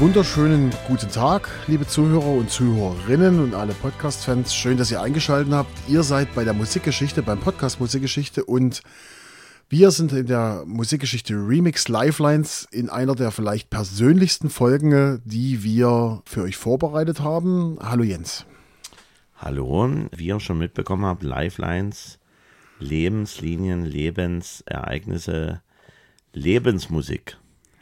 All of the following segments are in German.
wunderschönen guten Tag, liebe Zuhörer und Zuhörerinnen und alle Podcast-Fans. Schön, dass ihr eingeschaltet habt. Ihr seid bei der Musikgeschichte, beim Podcast Musikgeschichte, und wir sind in der Musikgeschichte Remix Lifelines in einer der vielleicht persönlichsten Folgen, die wir für euch vorbereitet haben. Hallo Jens. Hallo, wie ihr schon mitbekommen habt, Lifelines, Lebenslinien, Lebensereignisse, Lebensmusik.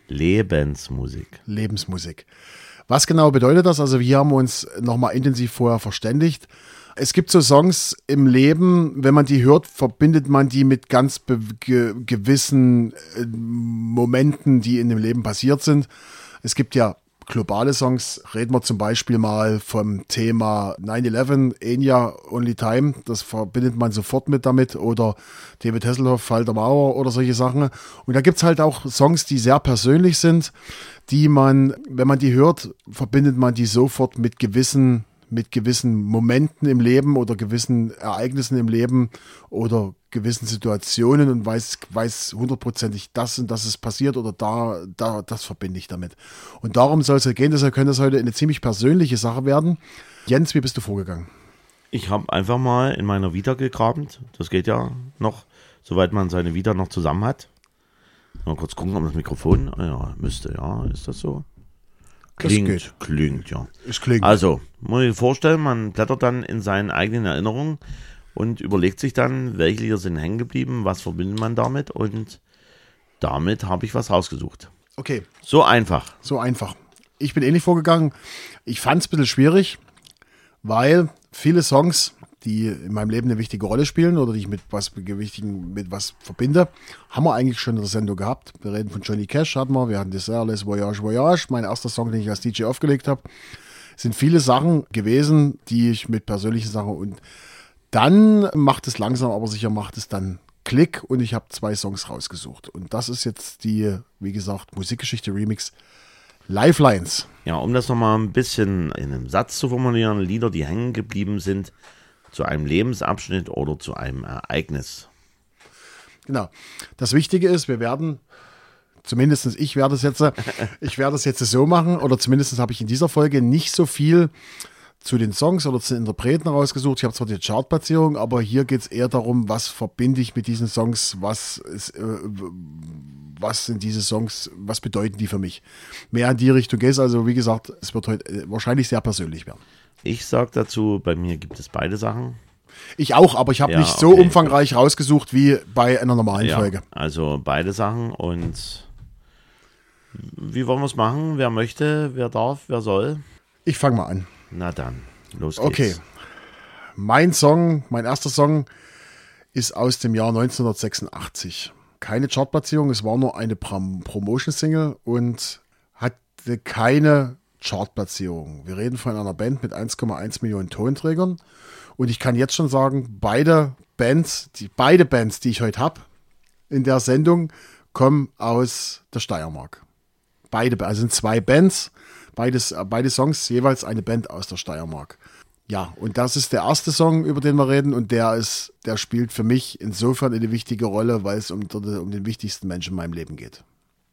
Was genau bedeutet das? Also wir haben uns nochmal intensiv vorher verständigt. Es gibt so Songs im Leben, wenn man die hört, verbindet man die mit ganz gewissen Momenten, die in dem Leben passiert sind. Es gibt ja globale Songs, reden wir zum Beispiel mal vom Thema 9/11, Enya, Only Time, das verbindet man sofort mit damit, oder David Hasselhoff, Fall der Mauer oder solche Sachen. Und da gibt es halt auch Songs, die sehr persönlich sind, die man, wenn man die hört, verbindet man die sofort mit gewissen Momenten im Leben oder gewissen Ereignissen im Leben oder gewissen Situationen und weiß hundertprozentig, das und das ist passiert oder das verbinde ich damit. Und darum soll es ja gehen, deshalb könnte es heute eine ziemlich persönliche Sache werden. Jens, wie bist du vorgegangen? Ich habe einfach mal in meiner Vita gegraben. Das geht ja noch, soweit man seine Vita noch zusammen hat. Mal kurz gucken, ob das Mikrofon, ja, müsste, ja, ist das so? Klingt, ja. Es klingt. Also, muss ich mir vorstellen, man blättert dann in seinen eigenen Erinnerungen und überlegt sich dann, welche Lieder sind hängen geblieben, was verbindet man damit, und damit habe ich was rausgesucht. Okay. So einfach. Ich bin ähnlich vorgegangen. Ich fand es ein bisschen schwierig, weil viele Songs, die in meinem Leben eine wichtige Rolle spielen oder die ich mit was verbinde, haben wir eigentlich schon in der Sendung gehabt. Wir reden von Johnny Cash, wir hatten Dessert, Les Voyage, Voyage, mein erster Song, den ich als DJ aufgelegt habe. Es sind viele Sachen gewesen, die ich mit persönlichen Sachen, und dann macht es langsam, aber sicher macht es dann Klick, und ich habe 2 Songs rausgesucht. Und das ist jetzt die, wie gesagt, Musikgeschichte Remix Lifelines. Ja, um das nochmal ein bisschen in einem Satz zu formulieren, Lieder, die hängen geblieben sind zu einem Lebensabschnitt oder zu einem Ereignis. Genau. Das Wichtige ist, ich werde es jetzt so machen, oder zumindest habe ich in dieser Folge nicht so viel zu den Songs oder zu den Interpreten rausgesucht. Ich habe zwar die Chartplatzierung, aber hier geht es eher darum, was verbinde ich mit diesen Songs, was sind diese Songs, was bedeuten die für mich. Mehr in die Richtung geht es, also wie gesagt, es wird heute wahrscheinlich sehr persönlich werden. Ich sage dazu, bei mir gibt es beide Sachen. Ich auch, aber ich habe nicht so umfangreich rausgesucht wie bei einer normalen Folge. Also beide Sachen, und wie wollen wir es machen? Wer möchte, wer darf, wer soll? Ich fange mal an. Na dann, los geht's. Okay, mein erster Song ist aus dem Jahr 1986. Keine Chartplatzierung, es war nur eine Promotion-Single und hatte keine Chartplatzierung. Wir reden von einer Band mit 1,1 Millionen Tonträgern, und ich kann jetzt schon sagen, beide Bands, die ich heute habe in der Sendung, kommen aus der Steiermark. Also sind 2 Bands, beide Songs, jeweils eine Band aus der Steiermark. Ja, und das ist der erste Song, über den wir reden, und der spielt für mich insofern eine wichtige Rolle, weil es um den wichtigsten Menschen in meinem Leben geht.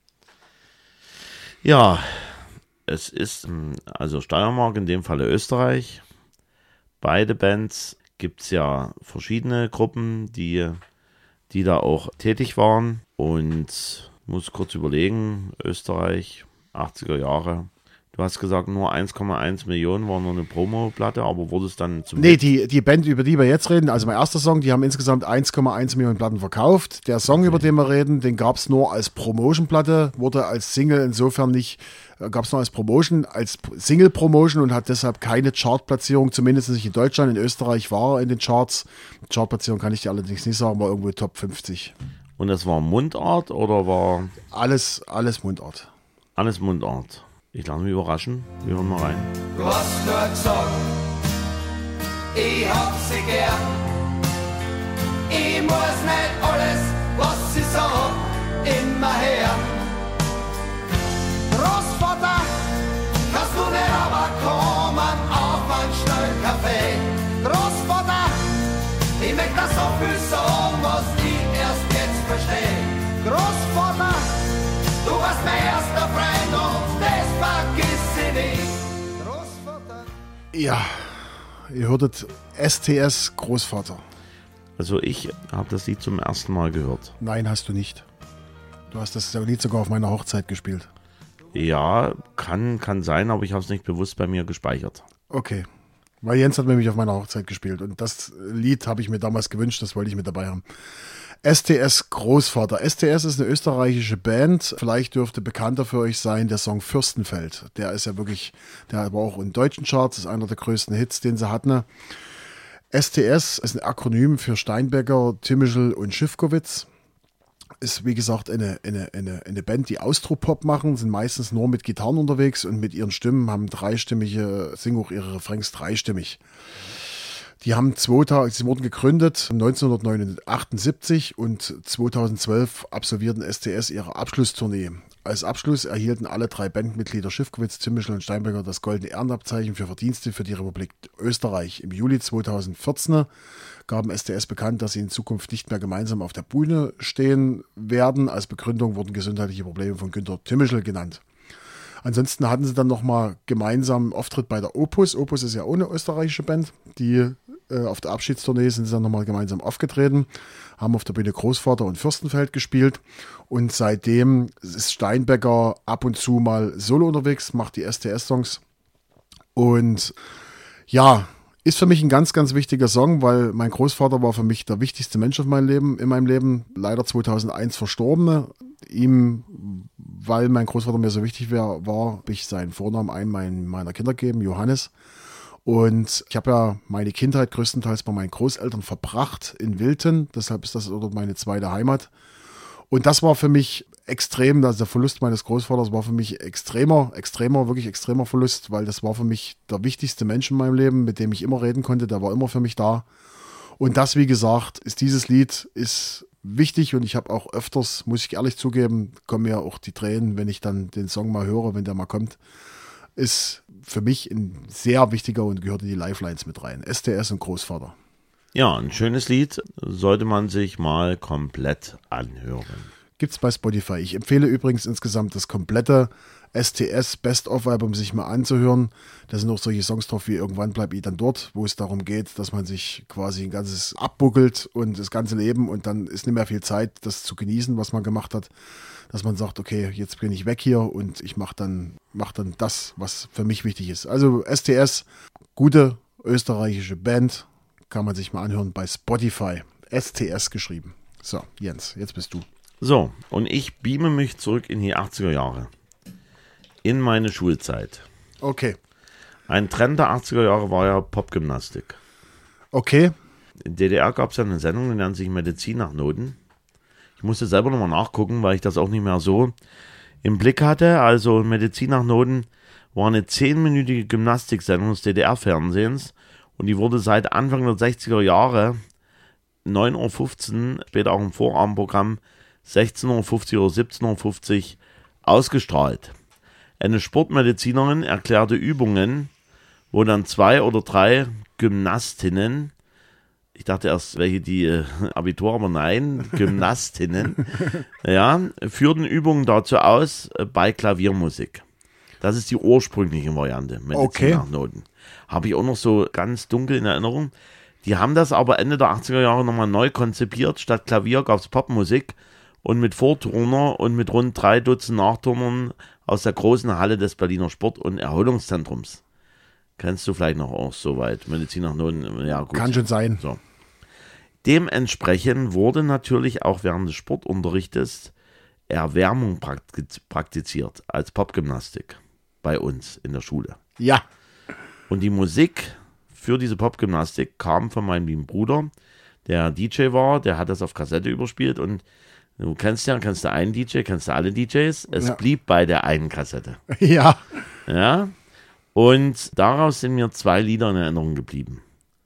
Ja, es ist also Steiermark, in dem Falle Österreich. Beide Bands gibt es ja verschiedene Gruppen, die da auch tätig waren, und muss kurz überlegen, Österreich, 80er Jahre. Du hast gesagt, nur 1,1 Millionen war nur eine Promo-Platte, aber wurde es dann zum... Nee, die Band, über die wir jetzt reden, also mein erster Song, die haben insgesamt 1,1 Millionen Platten verkauft. Der Song, über den wir reden, den gab es nur als Promotion-Platte, wurde als Single insofern nicht, gab es nur als Promotion, als Single-Promotion, und hat deshalb keine Chartplatzierung, zumindest nicht in Deutschland. In Österreich war er in den Charts. Chartplatzierung kann ich dir allerdings nicht sagen, war irgendwo Top 50. Und das war Mundart oder war... Alles Mundart. Alles Mundart. Ich lasse mich überraschen. Wir hören mal rein. Du hast nur gesagt, ich hab sie gern. Ich muss nicht alles, was sie sagt, immer hören. Großvater, kannst du nicht aber kommen auf einen schnellen Kaffee? Großvater, ich möchte das so viel sagen, was ich erst jetzt verstehe. Großvater, du warst mein erster Freund und das vergiss Ja, ihr hörtet STS Großvater. Also ich habe das Lied zum ersten Mal gehört. Nein, hast du nicht. Du hast das Lied sogar auf meiner Hochzeit gespielt. Ja, kann sein, aber ich habe es nicht bewusst bei mir gespeichert. Okay. Weil Jens hat nämlich auf meiner Hochzeit gespielt und das Lied habe ich mir damals gewünscht, das wollte ich mit dabei haben. STS Großvater. STS ist eine österreichische Band. Vielleicht dürfte bekannter für euch sein der Song Fürstenfeld. Der ist ja wirklich, der war auch in deutschen Charts, ist einer der größten Hits, den sie hatten. STS ist ein Akronym für Steinbecker, Timischl und Schiffkowitz. Ist wie gesagt eine Band, die Austropop machen, sind meistens nur mit Gitarren unterwegs und mit ihren Stimmen, haben dreistimmige, singen auch ihre Refrains dreistimmig. Die sie wurden gegründet 1978 und 2012 absolvierten STS ihre Abschlusstournee. Als Abschluss erhielten alle 3 Bandmitglieder Schiffkowitz, Timischl und Steinbecker das Goldene Ehrenabzeichen für Verdienste für die Republik Österreich. Im Juli 2014 gaben STS bekannt, dass sie in Zukunft nicht mehr gemeinsam auf der Bühne stehen werden. Als Begründung wurden gesundheitliche Probleme von Günter Timischl genannt. Ansonsten hatten sie dann nochmal gemeinsam einen Auftritt bei der Opus. Opus ist ja auch eine österreichische Band, die auf der Abschiedstournee sind sie dann nochmal gemeinsam aufgetreten, haben auf der Bühne Großvater und Fürstenfeld gespielt und seitdem ist Steinbecker ab und zu mal solo unterwegs, macht die STS-Songs und ja, ist für mich ein ganz, ganz wichtiger Song, weil mein Großvater war für mich der wichtigste Mensch in meinem Leben, leider 2001 verstorben. Weil mein Großvater mir so wichtig war, habe ich seinen Vornamen einem meiner Kinder gegeben, Johannes. Und ich habe ja meine Kindheit größtenteils bei meinen Großeltern verbracht in Wilten. Deshalb ist das meine zweite Heimat. Und das war für mich extrem, also der Verlust meines Großvaters war für mich wirklich extremer Verlust, weil das war für mich der wichtigste Mensch in meinem Leben, mit dem ich immer reden konnte. Der war immer für mich da. Und das, wie gesagt, dieses Lied ist wichtig und ich habe auch öfters, muss ich ehrlich zugeben, kommen mir auch die Tränen, wenn ich dann den Song mal höre, wenn der mal kommt. Ist für mich ein sehr wichtiger und gehört in die Lifelines mit rein. STS und Großvater. Ja, ein schönes Lied, sollte man sich mal komplett anhören. Gibt's bei Spotify. Ich empfehle übrigens insgesamt das komplette STS Best-of-Album sich mal anzuhören. Da sind auch solche Songs drauf wie Irgendwann bleib ich dann dort, wo es darum geht, dass man sich quasi ein ganzes abbuckelt und das ganze Leben und dann ist nicht mehr viel Zeit, das zu genießen, was man gemacht hat. Dass man sagt, okay, jetzt bin ich weg hier und ich mach dann das, was für mich wichtig ist. Also STS, gute österreichische Band, kann man sich mal anhören bei Spotify. STS geschrieben. So, Jens, jetzt bist du. So, und ich beame mich zurück in die 80er Jahre. In meine Schulzeit. Okay. Ein Trend der 80er Jahre war ja Popgymnastik. Okay. In DDR gab es ja eine Sendung, die nennt sich Medizin nach Noten. Ich musste selber nochmal nachgucken, weil ich das auch nicht mehr so im Blick hatte. Also Medizin nach Noten war eine 10-minütige Gymnastiksendung des DDR-Fernsehens und die wurde seit Anfang der 60er Jahre 9:15 Uhr, später auch im Vorabendprogramm 16:50 Uhr oder 17:50 Uhr ausgestrahlt. Eine Sportmedizinerin erklärte Übungen, wo dann 2 oder 3 Gymnastinnen, ich dachte erst, welche die Abitur, aber nein, Gymnastinnen, ja, führten Übungen dazu aus bei Klaviermusik. Das ist die ursprüngliche Variante, Medizin nach Noten. Habe ich auch noch so ganz dunkel in Erinnerung. Die haben das aber Ende der 80er Jahre nochmal neu konzipiert. Statt Klavier gab es Popmusik und mit Vorturner und mit rund 3 Dutzend Nachturnern aus der großen Halle des Berliner Sport- und Erholungszentrums. Kennst du vielleicht noch auch soweit? Medizin nach Noten, ja gut. Kann schon sein. So. Dementsprechend wurde natürlich auch während des Sportunterrichtes Erwärmung praktiziert als Popgymnastik bei uns in der Schule. Ja. Und die Musik für diese Popgymnastik kam von meinem lieben Bruder, der DJ war, der hat das auf Kassette überspielt und du kennst du einen DJ, kennst du alle DJs? Es blieb bei der einen Kassette. Ja. Ja. Und daraus sind mir 2 Lieder in Erinnerung geblieben.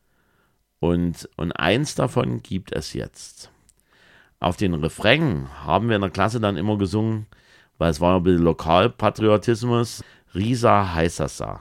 Und eins davon gibt es jetzt. Auf den Refrain haben wir in der Klasse dann immer gesungen, weil es war ein bisschen Lokalpatriotismus, Risa Heißassa.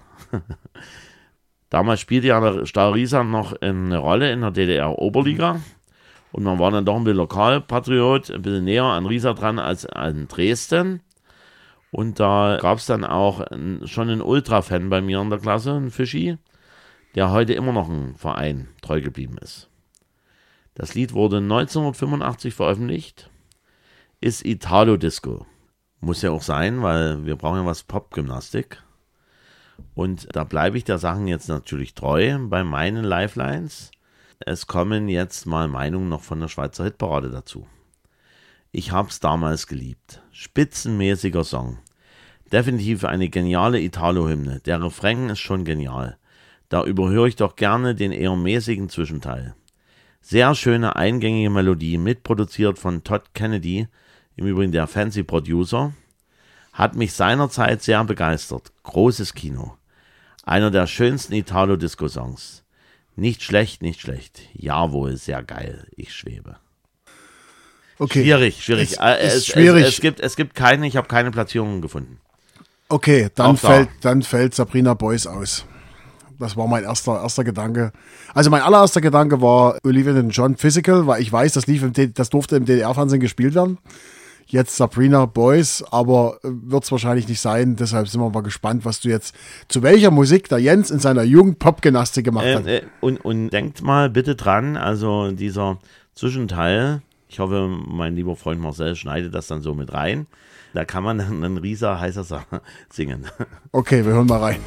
Damals spielte ja der Stahl Riesa noch eine Rolle in der DDR-Oberliga. Und man war dann doch ein bisschen Lokalpatriot, ein bisschen näher an Riesa dran als an Dresden. Und da gab es dann auch schon einen Ultra-Fan bei mir in der Klasse, einen Fischi. der heute immer noch ein Verein treu geblieben ist. Das Lied wurde 1985 veröffentlicht, ist Italo-Disco. Muss ja auch sein, weil wir brauchen ja was Popgymnastik. Und da bleibe ich der Sachen jetzt natürlich treu bei meinen Lifelines. Es kommen jetzt mal Meinungen noch von der Schweizer Hitparade dazu. Ich hab's damals geliebt. Spitzenmäßiger Song. Definitiv eine geniale Italo-Hymne. Der Refrain ist schon genial. Da überhöre ich doch gerne den eher mäßigen Zwischenteil. Sehr schöne eingängige Melodie, mitproduziert von Todd Kennedy, im Übrigen der Fancy Producer, hat mich seinerzeit sehr begeistert. Großes Kino. Einer der schönsten Italo-Disco-Songs. Nicht schlecht, nicht schlecht. Jawohl, sehr geil. Ich schwebe. Okay. Schwierig. Es gibt keine, ich habe keine Platzierungen gefunden. Okay, dann fällt Sabrina Boyce aus. Das war mein erster Gedanke. Also mein allererster Gedanke war Olivia Newton-John Physical, weil ich weiß, das durfte im DDR-Fernsehen gespielt werden. Jetzt Sabrina Boyce, aber wird es wahrscheinlich nicht sein. Deshalb sind wir mal gespannt, was du jetzt, zu welcher Musik der Jens in seiner Jugend Popgymnastik gemacht hat. Und denkt mal bitte dran, also dieser Zwischenteil, ich hoffe, mein lieber Freund Marcel schneidet das dann so mit rein. Da kann man dann einen Rieser heißer Sache singen. Okay, wir hören mal rein.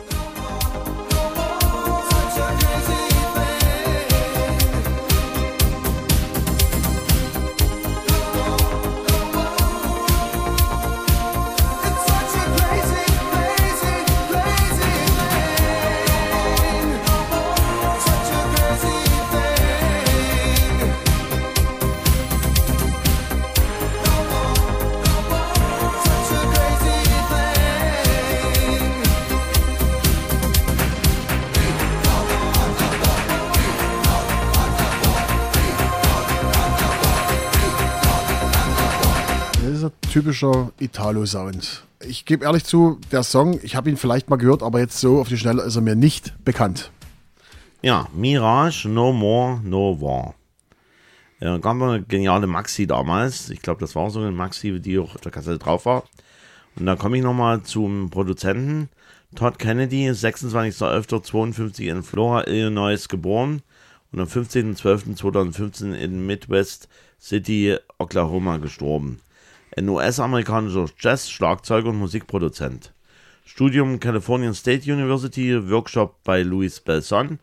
Typischer Italo-Sound. Ich gebe ehrlich zu, der Song, ich habe ihn vielleicht mal gehört, aber jetzt so auf die Schnelle ist er mir nicht bekannt. Ja, Mirage, No More, No War. Gab eine geniale Maxi damals. Ich glaube, das war so eine Maxi, die auch auf der Kassette drauf war. Und da komme ich nochmal zum Produzenten. Todd Kennedy, 26.11.52 in Flora, Illinois geboren und am 15.12.2015 in Midwest City, Oklahoma gestorben. Ein US-amerikanischer Jazz-Schlagzeuger und Musikproduzent. Studium California State University, Workshop bei Louis Belson.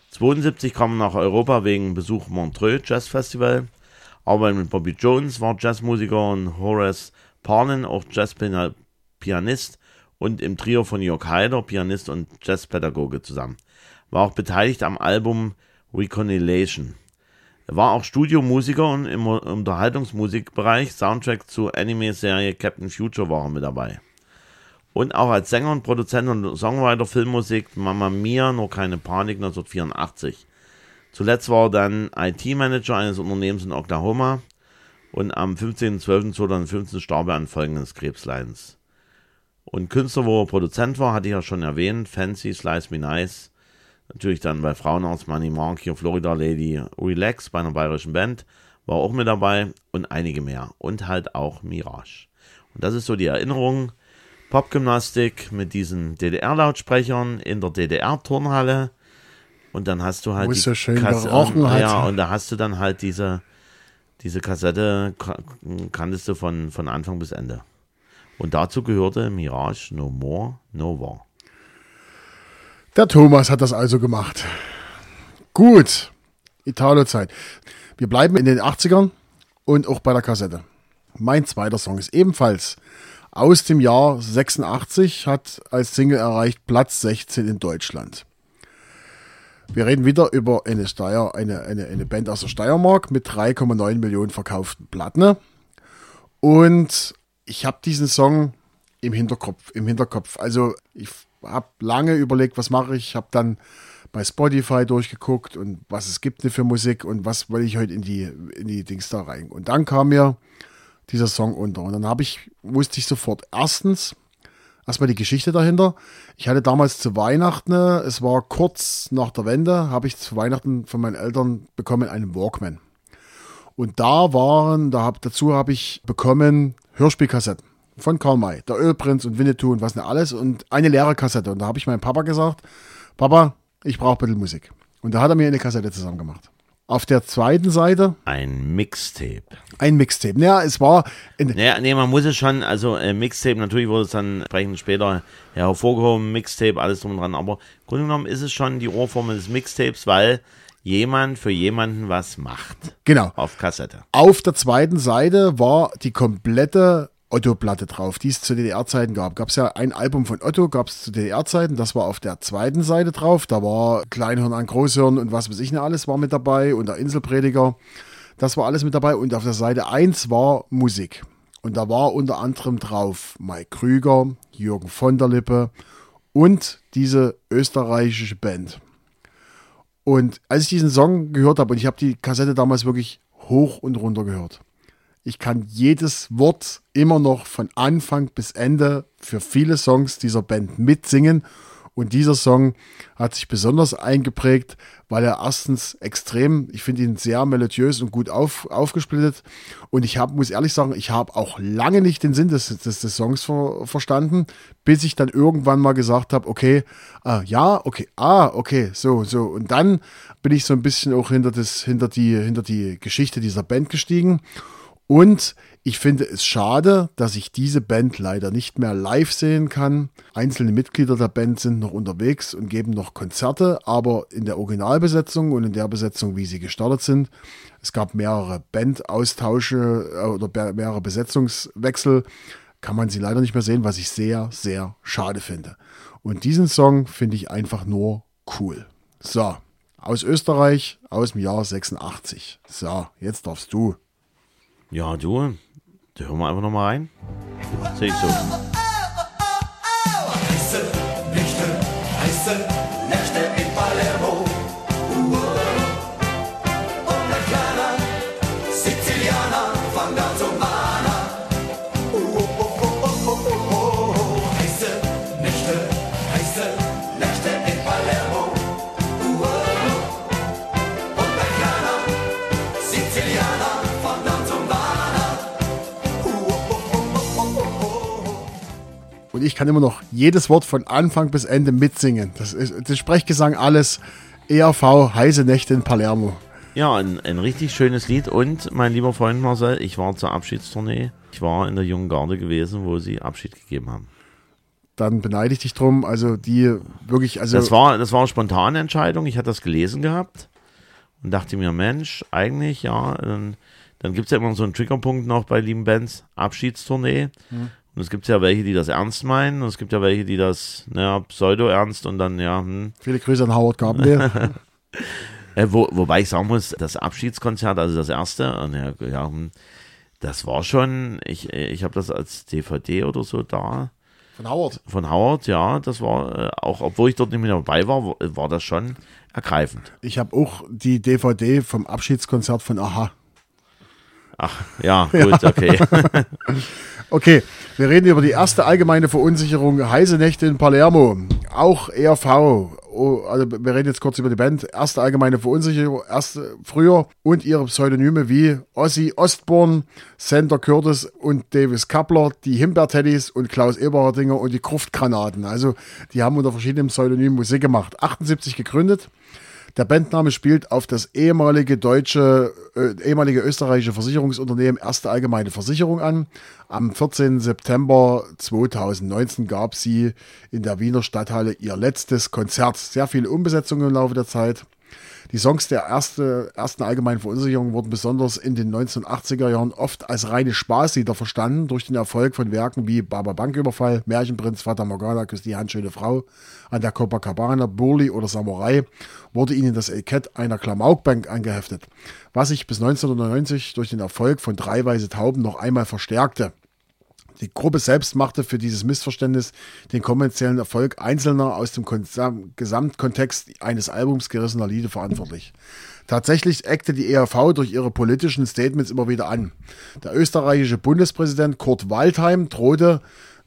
72 kam nach Europa wegen Besuch Montreux Jazz Festival. Arbeit mit Bobby Jones, war Jazzmusiker, und Horace Parlan, auch Jazzpianist, und im Trio von Jörg Haider, Pianist und Jazzpädagoge zusammen. War auch beteiligt am Album Reconciliation. Er war auch Studiomusiker und im Unterhaltungsmusikbereich, Soundtrack zur Anime-Serie Captain Future war er mit dabei. Und auch als Sänger und Produzent und Songwriter Filmmusik Mamma Mia, nur keine Panik, 1984. Zuletzt war er dann IT-Manager eines Unternehmens in Oklahoma und am 15.12.2015 starb er an Folgen des Krebsleidens. Und Künstler, wo er Produzent war, hatte ich ja schon erwähnt, Fancy, Slice Me Nice, natürlich dann bei Frauenarzt, Money Monkey, Florida Lady, Relax bei einer bayerischen Band, war auch mit dabei und einige mehr. Und halt auch Mirage. Und das ist so die Erinnerung. Popgymnastik mit diesen DDR-Lautsprechern in der DDR-Turnhalle. Und dann hast du halt wo es so schön gerochen hat. Ja, und da hast du dann halt diese Kassette, kanntest du von Anfang bis Ende. Und dazu gehörte Mirage, No More, No War. Der Thomas hat das also gemacht. Gut, Italo-Zeit. Wir bleiben in den 80ern und auch bei der Kassette. Mein zweiter Song ist ebenfalls aus dem Jahr 86, hat als Single erreicht Platz 16 in Deutschland. Wir reden wieder über eine Band aus der Steiermark mit 3,9 Millionen verkauften Platten. Und ich habe diesen Song im Hinterkopf. Also ich habe lange überlegt, was mache ich. Ich habe dann bei Spotify durchgeguckt und was es gibt für Musik und was will ich heute in die Dings da rein. Und dann kam mir dieser Song unter. Und dann wusste ich sofort erstens, erstmal die Geschichte dahinter. Ich hatte damals zu Weihnachten, es war kurz nach der Wende, habe ich zu Weihnachten von meinen Eltern bekommen einen Walkman. Und dazu habe ich bekommen Hörspielkassetten von Karl May, der Ölprinz und Winnetou und was nicht alles und eine leere Kassette. Und da habe ich meinem Papa gesagt, Papa, ich brauche ein bisschen Musik. Und da hat er mir eine Kassette zusammen gemacht. Auf der zweiten Seite Ein Mixtape. ein Mixtape. Ja, es war... Nee, man muss es schon, also Mixtape, natürlich wurde es dann entsprechend später hervorgehoben, Mixtape, alles drum und dran, aber im Grunde genommen ist es schon die Urform des Mixtapes, weil jemand für jemanden was macht. Genau. Auf Kassette. Auf der zweiten Seite war die komplette Otto-Platte drauf, die es zu DDR-Zeiten gab. Gab es ja ein Album von Otto, gab es zu DDR-Zeiten, das war auf der zweiten Seite drauf. Da war Kleinhirn an Großhirn und was weiß ich nicht alles war mit dabei und der Inselprediger. Das war alles mit dabei und auf der Seite 1 war Musik. Und da war unter anderem drauf Mike Krüger, Jürgen von der Lippe und diese österreichische Band. Und als ich diesen Song gehört habe, und ich habe die Kassette damals wirklich hoch und runter gehört, ich kann jedes Wort immer noch von Anfang bis Ende für viele Songs dieser Band mitsingen. Und dieser Song hat sich besonders eingeprägt, weil er erstens extrem, ich finde ihn sehr melodiös und gut aufgesplittet. Und muss ehrlich sagen, ich habe auch lange nicht den Sinn des Songs verstanden, bis ich dann irgendwann mal gesagt habe, okay, okay, so. Und dann bin ich so ein bisschen auch hinter die Geschichte dieser Band gestiegen. Und ich finde es schade, dass ich diese Band leider nicht mehr live sehen kann. Einzelne Mitglieder der Band sind noch unterwegs und geben noch Konzerte, aber in der Originalbesetzung und in der Besetzung, wie sie gestartet sind, es gab mehrere Bandaustausche oder mehrere Besetzungswechsel, kann man sie leider nicht mehr sehen, was ich sehr, sehr schade finde. Und diesen Song finde ich einfach nur cool. So, aus Österreich, aus dem Jahr 86. So, jetzt darfst du. Ja, da hören wir einfach nochmal rein. Sehe ich so. Heiße Nächte in Palermo. Und ein kleiner Sizilianer von Garzomana. Heiße Nächte in Palermo. Und ein kleiner Sizilianer von Garzomana. Und ich kann immer noch jedes Wort von Anfang bis Ende mitsingen. Das Sprechgesang, alles. ERV, heiße Nächte in Palermo. Ja, ein richtig schönes Lied. Und, mein lieber Freund Marcel, ich war zur Abschiedstournee. Ich war in der Jungen Garde gewesen, wo sie Abschied gegeben haben. Dann beneide ich dich drum. Also die wirklich... Also Das war eine spontane Entscheidung. Ich hatte das gelesen gehabt und dachte mir, Mensch, eigentlich, ja, dann gibt es ja immer so einen Triggerpunkt noch bei lieben Bands, Abschiedstournee. Und es gibt ja welche, die das ernst meinen und es gibt ja welche, die das, pseudo-ernst und dann, Viele Grüße an Howard Carpendale. Wobei ich sagen muss, das Abschiedskonzert, also das erste, das war schon, ich habe das als DVD oder so da. Von Howard, ja, das war, auch obwohl ich dort nicht mehr dabei war, war das schon ergreifend. Ich habe auch die DVD vom Abschiedskonzert von Aha. Ach, ja, gut, okay. Okay, wir reden über die erste allgemeine Verunsicherung, heiße Nächte in Palermo, auch ERV. Also wir reden jetzt kurz über die Band. Erste allgemeine Verunsicherung, früher und ihre Pseudonyme wie Ozzy Osbourne, Sander Curtis und Davis Kappler, die Himbeerteddys und Klaus Eberhardinger und die Gruftgranaten. Also die haben unter verschiedenen Pseudonymen Musik gemacht. 78 gegründet. Der Bandname spielt auf das ehemalige österreichische Versicherungsunternehmen Erste Allgemeine Versicherung an. Am 14. September 2019 gab sie in der Wiener Stadthalle ihr letztes Konzert. Sehr viele Umbesetzungen im Laufe der Zeit. Die Songs der ersten allgemeinen Verunsicherung wurden besonders in den 1980er Jahren oft als reine Spaßlieder verstanden. Durch den Erfolg von Werken wie Baba Banküberfall, Märchenprinz, Fata Morgana, Küss die Hand, schöne Frau, an der Copacabana, Burli oder Samurai wurde ihnen das Etikett einer Klamaukbank angeheftet, was sich bis 1990 durch den Erfolg von Drei Weiße Tauben noch einmal verstärkte. Die Gruppe selbst machte für dieses Missverständnis den kommerziellen Erfolg einzelner aus dem Gesamtkontext eines Albums gerissener Lieder verantwortlich. Tatsächlich eckte die ERV durch ihre politischen Statements immer wieder an. Der österreichische Bundespräsident Kurt Waldheim drohte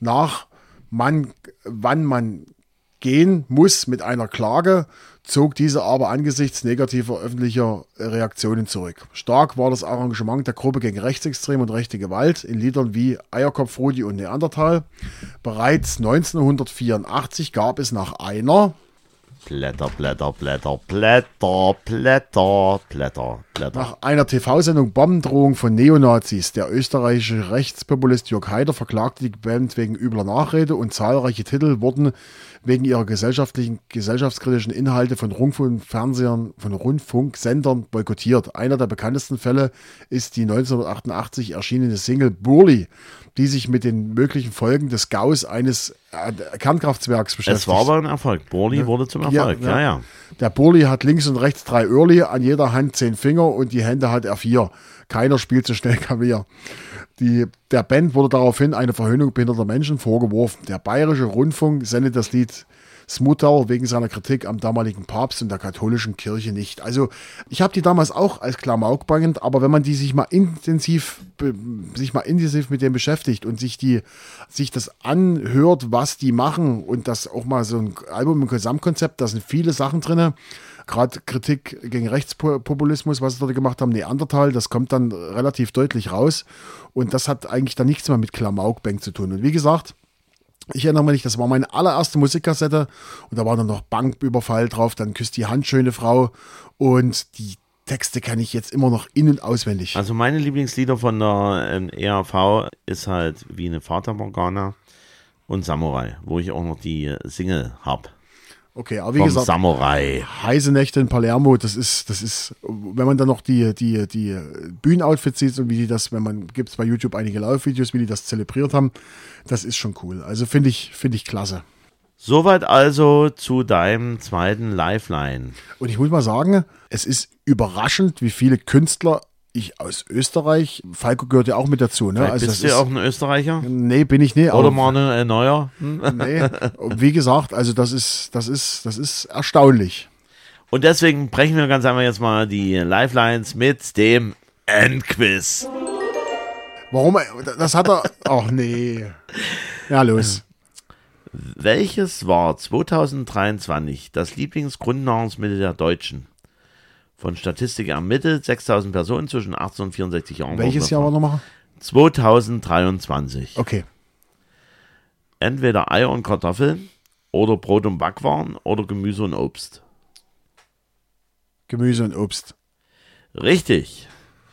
wann man gehen muss mit einer Klage, zog diese aber angesichts negativer öffentlicher Reaktionen zurück. Stark war das Engagement der Gruppe gegen Rechtsextreme und rechte Gewalt in Liedern wie Eierkopf, Rudi und Neandertal. Bereits 1984 gab es nach einer Blätter, Blätter, Blätter, Blätter, Blätter, Blätter, Blätter. Nach einer TV-Sendung Bombendrohung von Neonazis. Der österreichische Rechtspopulist Jörg Haider verklagte die Band wegen übler Nachrede und zahlreiche Titel wurden wegen ihrer gesellschaftskritischen Inhalte von Rundfunksendern boykottiert. Einer der bekanntesten Fälle ist die 1988 erschienene Single Burli, die sich mit den möglichen Folgen des Gaus eines Kernkraftwerks beschäftigt. Es war aber ein Erfolg. Burli wurde zum Erfolg. Ja. Der Burli hat links und rechts 3 Öhrli, an jeder Hand 10 Finger und die Hände hat er 4. Keiner spielt so schnell Klavier. Der Band wurde daraufhin eine Verhöhnung behinderter Menschen vorgeworfen. Der Bayerische Rundfunk sendet das Lied Smutal wegen seiner Kritik am damaligen Papst und der katholischen Kirche nicht. Also ich habe die damals auch als Klamaukbangend, aber wenn man die sich mal intensiv mit dem beschäftigt und sich das anhört, was die machen und das auch mal so ein Album im Gesamtkonzept, da sind viele Sachen drin. Gerade Kritik gegen Rechtspopulismus, was sie dort gemacht haben, Neandertal, das kommt dann relativ deutlich raus. Und das hat eigentlich dann nichts mehr mit Klamauk-Bang zu tun. Und wie gesagt, ich erinnere mich, das war meine allererste Musikkassette und da war dann noch Banküberfall drauf, dann Küsst die Hand, schöne Frau. Und die Texte kann ich jetzt immer noch in- und auswendig. Also meine Lieblingslieder von der ERV ist halt wie eine Fata Morgana und Samurai, wo ich auch noch die Single habe. Okay, aber wie Vom gesagt, Samurai. heiße Nächte in Palermo, das ist, wenn man dann noch die Bühnenoutfits sieht und wie die das, gibt es bei YouTube einige Live-Videos, wie die das zelebriert haben, das ist schon cool. Also finde ich klasse. Soweit also zu deinem zweiten Lifeline. Und ich muss mal sagen, es ist überraschend, wie viele Künstler ich aus Österreich, Falco gehört ja auch mit dazu, ne? Vielleicht Also bist du ja auch ein Österreicher? Nee, bin ich nicht. Oder Manuel Neuer? Nee, wie gesagt, also das ist erstaunlich. Und deswegen brechen wir ganz einfach jetzt mal die Lifelines mit dem Endquiz. Warum? Das hat er. Ach nee. Ja, los. Welches war 2023 das Lieblingsgrundnahrungsmittel der Deutschen? Von Statistik ermittelt, 6.000 Personen zwischen 18 und 64 Jahren. Welches Jahr war nochmal? 2023. Okay. Entweder Eier und Kartoffeln oder Brot und Backwaren oder Gemüse und Obst. Gemüse und Obst. Richtig.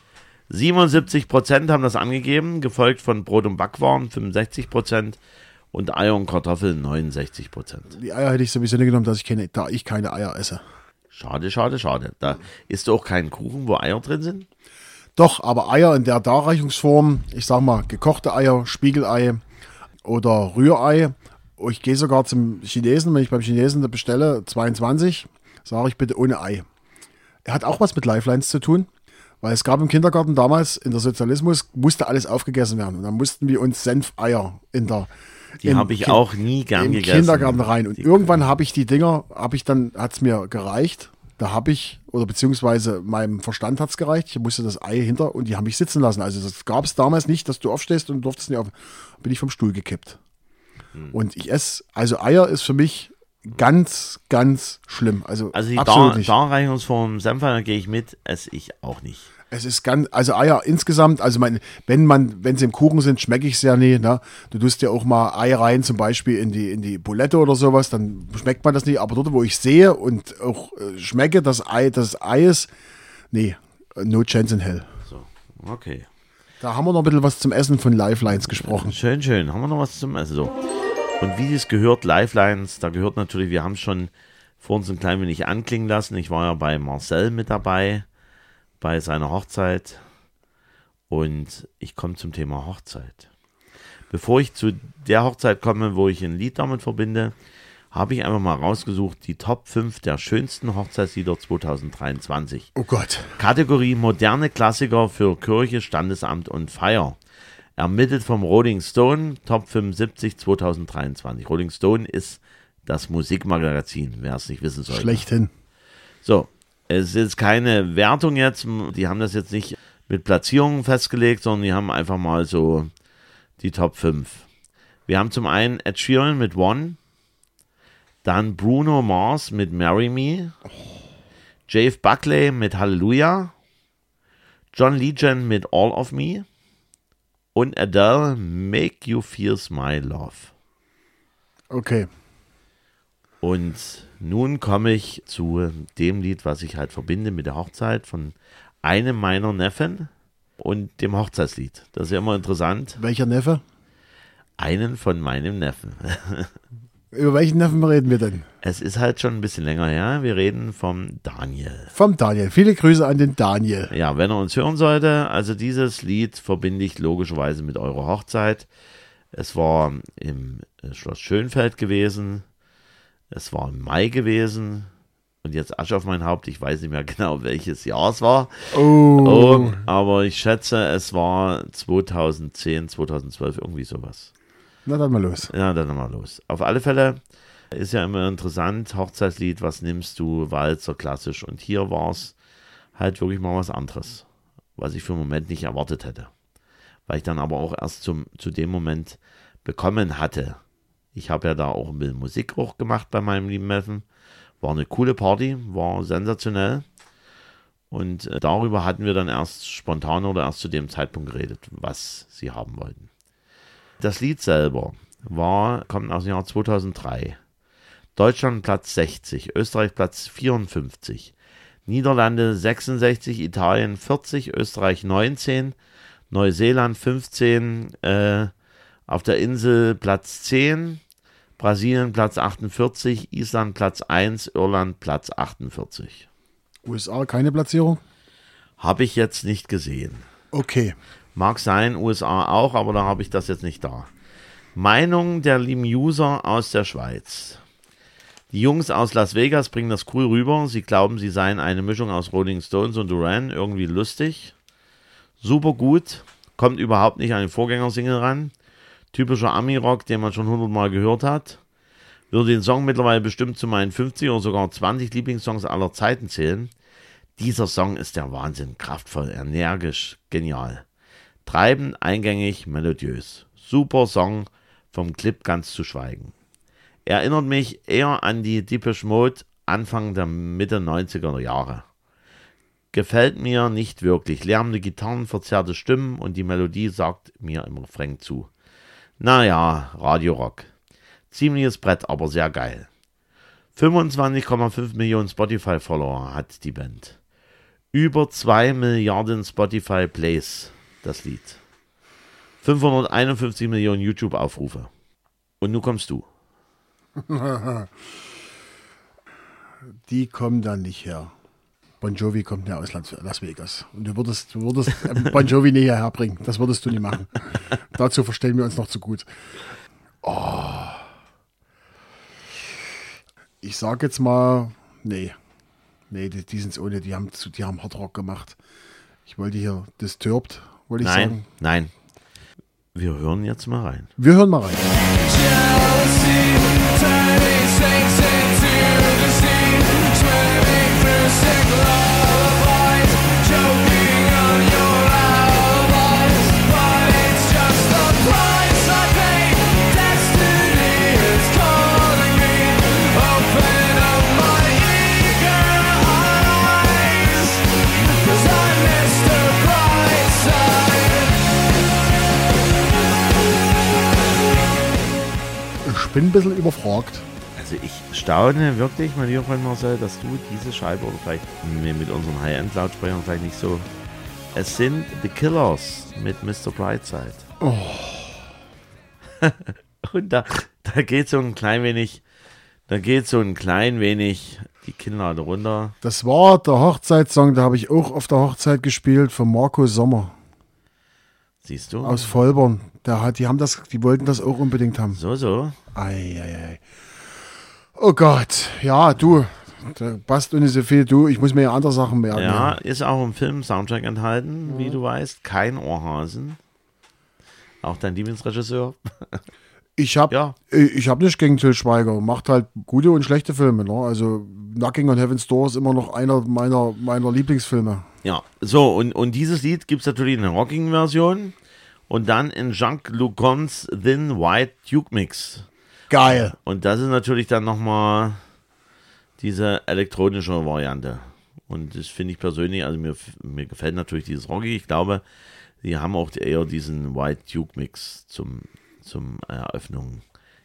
77% haben das angegeben, gefolgt von Brot und Backwaren 65% und Eier und Kartoffeln 69%. Die Eier hätte ich sowieso nicht genommen, da ich keine Eier esse. Schade, schade, schade. Da isst du auch keinen Kuchen, wo Eier drin sind? Doch, aber Eier in der Darreichungsform, ich sag mal gekochte Eier, Spiegelei oder Rührei. Ich gehe sogar zum Chinesen, wenn ich beim Chinesen bestelle, 22, sage ich bitte ohne Ei. Hat auch was mit Lifelines zu tun, weil es gab im Kindergarten damals, in der Musste alles aufgegessen werden. Und dann mussten wir uns Senfeier Die habe ich auch nie gern gegessen. Kindergarten rein. Und irgendwann habe ich die Dinger, hat es mir gereicht. Beziehungsweise meinem Verstand hat es gereicht. Ich musste das Ei hinter und die haben mich sitzen lassen. Also das gab es damals nicht, dass du aufstehst und durftest nicht auf. Bin ich vom Stuhl gekippt. Und ich esse, also Eier ist für mich ganz, ganz schlimm. Also die absolut nicht. Darreichungsform Senfeier gehe ich mit, esse ich auch nicht. Es ist also Eier insgesamt, also wenn sie im Kuchen sind, schmecke ich es ja nie, ne? Du tust ja auch mal Ei rein, zum Beispiel in die Bulette oder sowas, dann schmeckt man das nicht, aber dort, wo ich sehe und auch schmecke, das Ei ist, nee, no chance in hell. So, okay. Da haben wir noch ein bisschen was zum Essen von Lifelines gesprochen. Schön, schön. Haben wir noch was zum Essen? So. Und wie es gehört, Lifelines, da gehört natürlich, wir haben es schon vor uns ein klein wenig anklingen lassen. Ich war ja bei Marcel mit dabei, bei seiner Hochzeit. Und ich komme zum Thema Hochzeit. Bevor ich zu der Hochzeit komme, wo ich ein Lied damit verbinde, habe ich einfach mal rausgesucht, die Top 5 der schönsten Hochzeitslieder 2023. Oh Gott. Kategorie moderne Klassiker für Kirche, Standesamt und Feier. Ermittelt vom Rolling Stone, Top 75 2023. Rolling Stone ist das Musikmagazin, wer es nicht wissen sollte. Schlechthin. So, es ist jetzt keine Wertung jetzt, die haben das jetzt nicht mit Platzierungen festgelegt, sondern die haben einfach mal so die Top 5. Wir haben zum einen Ed Sheeran mit One, dann Bruno Mars mit Marry Me, Jave Buckley mit Hallelujah, John Legend mit All of Me und Adele Make You Feel My Love. Okay. Und nun komme ich zu dem Lied, was ich halt verbinde mit der Hochzeit von einem meiner Neffen und dem Hochzeitslied. Das ist ja immer interessant. Welcher Neffe? Einen von meinem Neffen. Über welchen Neffen reden wir denn? Es ist halt schon ein bisschen länger her. Wir reden vom Daniel. Vom Daniel. Viele Grüße an den Daniel. Ja, wenn er uns hören sollte, also dieses Lied verbinde ich logischerweise mit eurer Hochzeit. Es war im Schloss Schönfeld gewesen. Es war im Mai gewesen. Und jetzt Asche auf mein Haupt. Ich weiß nicht mehr genau, welches Jahr es war. Oh. Aber ich schätze, es war 2010, 2012, irgendwie sowas. Na dann mal los. Ja, dann mal los. Auf alle Fälle ist ja immer interessant, Hochzeitslied, was nimmst du, Walzer, klassisch. Und hier war es halt wirklich mal was anderes, was ich für einen Moment nicht erwartet hätte. Weil ich dann aber auch erst zu dem Moment bekommen hatte. Ich habe ja da auch ein bisschen Musik auch gemacht bei meinem lieben Neffen. War eine coole Party, war sensationell. Und darüber hatten wir dann erst spontan oder erst zu dem Zeitpunkt geredet, was sie haben wollten. Das Lied selber kommt aus dem Jahr 2003. Deutschland Platz 60, Österreich Platz 54, Niederlande 66, Italien 40, Österreich 19, Neuseeland 15, auf der Insel Platz 10, Brasilien Platz 48, Island Platz 1, Irland Platz 48. USA, keine Platzierung? Habe ich jetzt nicht gesehen. Okay. Mag sein, USA auch, aber da habe ich das jetzt nicht da. Meinung der lieben User aus der Schweiz. Die Jungs aus Las Vegas bringen das cool rüber. Sie glauben, sie seien eine Mischung aus Rolling Stones und Duran. Irgendwie lustig. Super gut. Kommt überhaupt nicht an den Vorgängersingle ran. Typischer Ami-Rock, den man schon 100-mal gehört hat. Würde den Song mittlerweile bestimmt zu meinen 50 oder sogar 20 Lieblingssongs aller Zeiten zählen. Dieser Song ist der Wahnsinn. Kraftvoll, energisch, genial. Treibend, eingängig, melodiös. Super Song, vom Clip ganz zu schweigen. Erinnert mich eher an die Depeche Mode Anfang der Mitte 90er Jahre. Gefällt mir nicht wirklich. Lärmende Gitarren, verzerrte Stimmen und die Melodie sagt mir im Refrain zu. Naja, Radio-Rock. Ziemliches Brett, aber sehr geil. 25,5 Millionen Spotify-Follower hat die Band. Über 2 Milliarden Spotify-Plays, das Lied. 551 Millionen YouTube-Aufrufe. Und nun kommst du. Die kommen dann nicht her. Bon Jovi kommt ja aus Las Vegas. Und du würdest Bon Jovi nicht hierher bringen. Das würdest du nie machen. Dazu verstehen wir uns noch zu gut. Oh. Ich sag jetzt mal, nee, die sind es ohne. Die haben Hardrock gemacht. Ich wollte hier Disturbed, wollte ich sagen. Nein. Wir hören jetzt mal rein. Wir hören mal rein. Ich bin ein bisschen überfragt. Also ich staune wirklich, mein lieber Freund Marcel, dass du diese Scheibe oder vielleicht mit unseren High-End-Lautsprechern vielleicht nicht so... Es sind The Killers mit Mr. Brightside. Oh. Und da geht so ein klein wenig die Kinnlade runter. Das war der Hochzeitssong, da habe ich auch auf der Hochzeit gespielt von Marco Sommer. Siehst du? Aus Vollborn. Die wollten das auch unbedingt haben. So. Ei. Oh Gott, ja, du, da passt nicht so viel. Du, ich muss mir ja andere Sachen merken. Ja, ist auch im Film-Soundtrack enthalten, wie du weißt. Kein Ohrhasen. Auch dein Lieblingsregisseur. Ich habe nichts gegen Til Schweiger. Macht halt gute und schlechte Filme. Ne? Also Knocking on Heaven's Door ist immer noch einer meiner Lieblingsfilme. Ja, so, und dieses Lied gibt es natürlich in der Rocking-Version und dann in Jean-Luc Cons Thin White Duke Mix. Geil. Und das ist natürlich dann nochmal diese elektronische Variante. Und das finde ich persönlich, also mir gefällt natürlich dieses Rocky. Ich glaube, die haben auch eher diesen White Duke Mix zum Eröffnung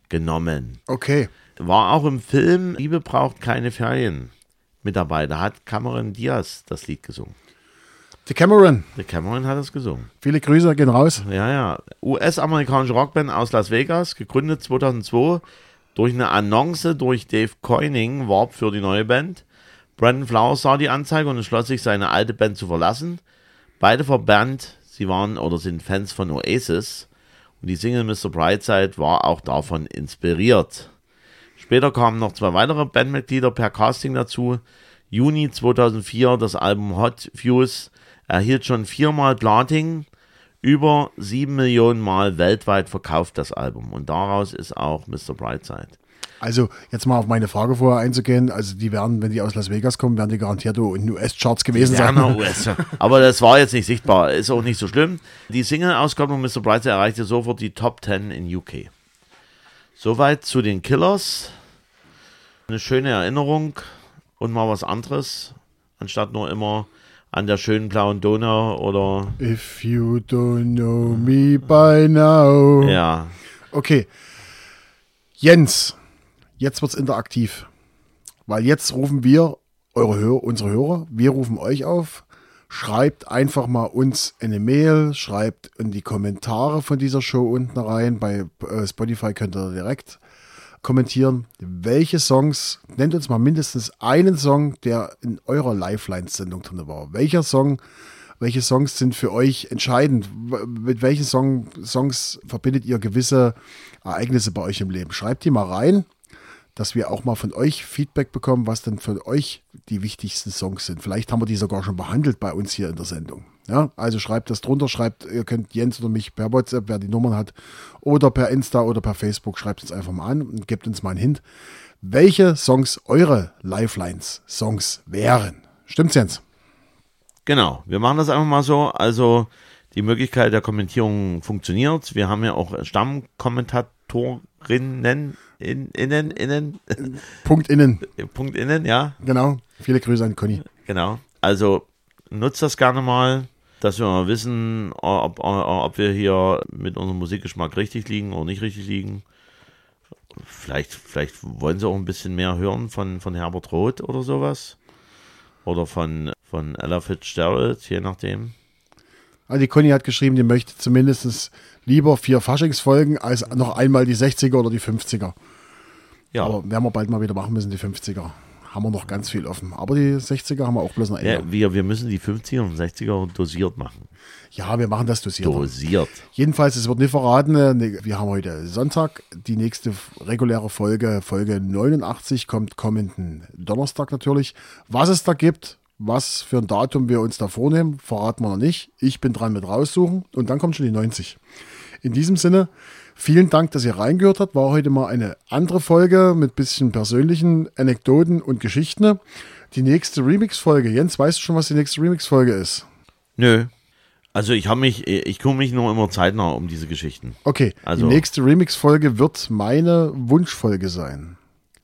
genommen. Okay. War auch im Film Liebe braucht keine Ferien mit dabei. Da hat Cameron Diaz das Lied gesungen. The Cameron. Der Cameron hat es gesungen. Viele Grüße gehen raus. Ja. US-amerikanische Rockband aus Las Vegas, gegründet 2002 durch eine Annonce durch Dave Koenig, warb für die neue Band. Brandon Flowers sah die Anzeige und entschloss sich, seine alte Band zu verlassen. Beide verbannt, sie waren oder sind Fans von Oasis und die Single Mr. Brightside war auch davon inspiriert. Später kamen noch 2 weitere Bandmitglieder per Casting dazu. Juni 2004 das Album Hot Fuse erhielt schon 4-mal Platin, über 7 Millionen Mal weltweit verkauft das Album und daraus ist auch Mr. Brightside. Also jetzt mal auf meine Frage vorher einzugehen, also die werden, wenn die aus Las Vegas kommen, werden die garantiert in US-Charts gewesen sein. Aber das war jetzt nicht sichtbar, ist auch nicht so schlimm. Die Single-Auskopplung Mr. Brightside erreichte sofort die Top 10 in UK. Soweit zu den Killers. Eine schöne Erinnerung und mal was anderes, anstatt nur immer an der schönen blauen Donau oder... If you don't know me by now. Ja. Okay. Jens, jetzt wird's interaktiv. Weil jetzt rufen wir unsere Hörer, wir rufen euch auf. Schreibt einfach mal uns eine Mail, schreibt in die Kommentare von dieser Show unten rein. Bei Spotify könnt ihr direkt kommentieren, welche Songs, nennt uns mal mindestens einen Song, der in eurer Lifelines-Sendung drin war. Welche Songs sind für euch entscheidend? Mit welchen Songs verbindet ihr gewisse Ereignisse bei euch im Leben? Schreibt die mal rein, dass wir auch mal von euch Feedback bekommen, was denn für euch die wichtigsten Songs sind. Vielleicht haben wir die sogar schon behandelt bei uns hier in der Sendung. Ja, also schreibt das drunter, ihr könnt Jens oder mich per WhatsApp, wer die Nummern hat, oder per Insta oder per Facebook, schreibt uns einfach mal an und gebt uns mal einen Hint, welche Songs eure Lifelines-Songs wären. Stimmt's, Jens? Genau, wir machen das einfach mal so. Also die Möglichkeit der Kommentierung funktioniert. Wir haben ja auch Stammkommentatorinnen, Punkt innen, ja. Genau, viele Grüße an Conny. Genau, also nutzt das gerne mal, dass wir mal wissen, ob wir hier mit unserem Musikgeschmack richtig liegen oder nicht richtig liegen. Vielleicht wollen sie auch ein bisschen mehr hören von Herbert Roth oder sowas. Oder von Ella Fitzgerald, je nachdem. Also die Conny hat geschrieben, die möchte zumindest lieber 4 Faschingsfolgen als noch einmal die 60er oder die 50er. Ja. Aber werden wir bald mal wieder machen müssen, die 50er. Haben wir noch ganz viel offen. Aber die 60er haben wir auch bloß noch ja, wir müssen die 50er und 60er dosiert machen. Ja, wir machen das dosiert. Jedenfalls, es wird nicht verraten, wir haben heute Sonntag, die nächste reguläre Folge 89, kommt kommenden Donnerstag natürlich. Was es da gibt, was für ein Datum wir uns da vornehmen, verraten wir noch nicht. Ich bin dran mit raussuchen und dann kommt schon die 90. In diesem Sinne, vielen Dank, dass ihr reingehört habt. War heute mal eine andere Folge mit bisschen persönlichen Anekdoten und Geschichten. Die nächste Remix-Folge. Jens, weißt du schon, was die nächste Remix-Folge ist? Nö. Also ich kümmere mich nur immer zeitnah um diese Geschichten. Okay, also die nächste Remix-Folge wird meine Wunschfolge sein.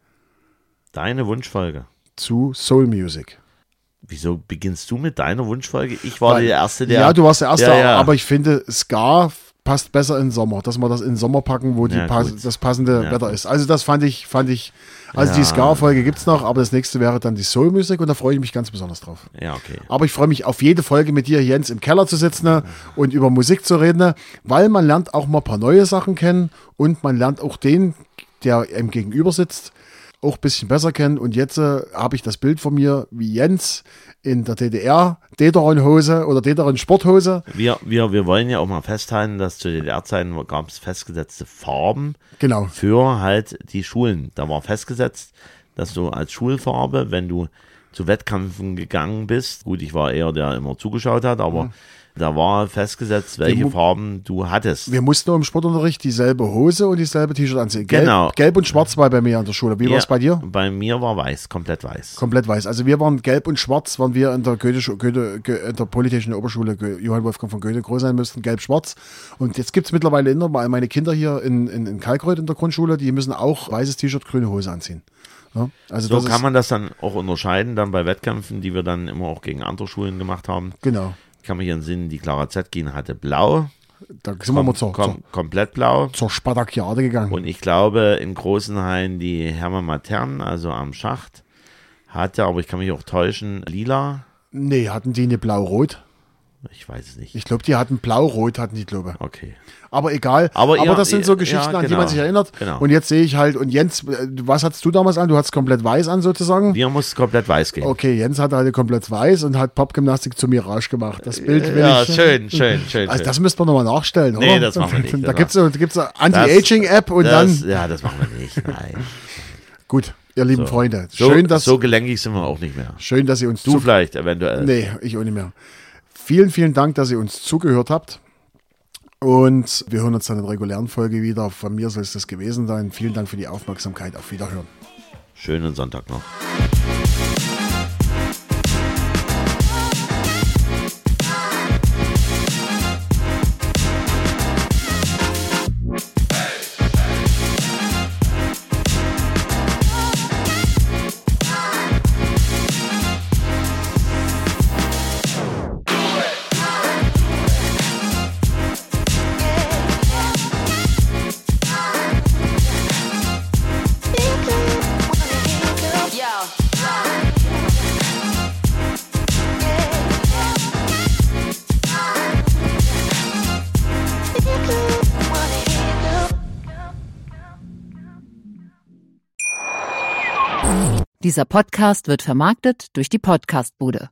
Deine Wunschfolge? Zu Soul Music. Wieso beginnst du mit deiner Wunschfolge? Ich war der Erste, der... Ja, du warst der Erste, ja. Aber ich finde, Ska passt besser in den Sommer, dass wir das in den Sommer packen, wo das passende Wetter ist. Also das fand ich, die Ska-Folge gibt es noch, aber das nächste wäre dann die Soul-Musik und da freue ich mich ganz besonders drauf. Ja, okay. Aber ich freue mich auf jede Folge mit dir, Jens, im Keller zu sitzen und über Musik zu reden, weil man lernt auch mal ein paar neue Sachen kennen und man lernt auch den, der ihm gegenüber sitzt, auch ein bisschen besser kennen. Und jetzt habe ich das Bild von mir, wie Jens in der DDR, Dederon-Hose oder Dederon-Sporthose. Wir wollen ja auch mal festhalten, dass zu DDR-Zeiten gab es festgesetzte Farben für halt die Schulen. Da war festgesetzt, dass du als Schulfarbe, wenn du zu Wettkämpfen gegangen bist, gut, ich war eher der immer zugeschaut hat, aber da war festgesetzt, welche Farben du hattest. Wir mussten im Sportunterricht dieselbe Hose und dieselbe T-Shirt anziehen. Genau. Gelb und schwarz war bei mir an der Schule. Wie war es bei dir? Bei mir war weiß, komplett weiß. Komplett weiß. Also wir waren gelb und schwarz, waren wir in der in der Polytechnischen Oberschule Johann Wolfgang von Goethe groß sein müssten, gelb-schwarz. Und jetzt gibt es mittlerweile meine Kinder hier in Kalkreuth in der Grundschule, die müssen auch weißes T-Shirt, grüne Hose anziehen. Ja, also so kann man das dann auch unterscheiden, dann bei Wettkämpfen, die wir dann immer auch gegen andere Schulen gemacht haben. Genau. Ich kann mich entsinnen, die Clara Zetkin hatte blau Da sind wir mal komplett blau. zur Spartakiade gegangen. Und ich glaube, in Großenhain die Hermann Matern, also am Schacht, hatte, aber ich kann mich auch täuschen, lila. Nee, hatten die eine blau-rot? Ich weiß es nicht. Ich glaube, die hatten blau-rot, glaube ich. Okay. Aber egal. Aber das sind so Geschichten, an die man sich erinnert. Genau. Und jetzt sehe ich halt, und Jens, was hattest du damals an? Du hattest komplett weiß an sozusagen? Wir mussten komplett weiß gehen. Okay, Jens hatte halt komplett weiß und hat Popgymnastik zu Mirage gemacht. Das Bild will ja, ich. schön. Also das müssten wir nochmal nachstellen, oder? Nee, das machen wir nicht. Da gibt's eine Anti-Aging-App und dann. Ja, das machen wir nicht. Nein. Gut, ihr lieben So. Freunde. Schön, so gelenkig sind wir auch nicht mehr. Schön, dass ihr uns Du vielleicht, eventuell. Nee, ich auch nicht mehr. Vielen Dank, dass ihr uns zugehört habt. Und wir hören uns dann in der regulären Folge wieder. Von mir soll es das gewesen sein. Vielen Dank für die Aufmerksamkeit. Auf Wiederhören. Schönen Sonntag noch. Dieser Podcast wird vermarktet durch die Podcastbude.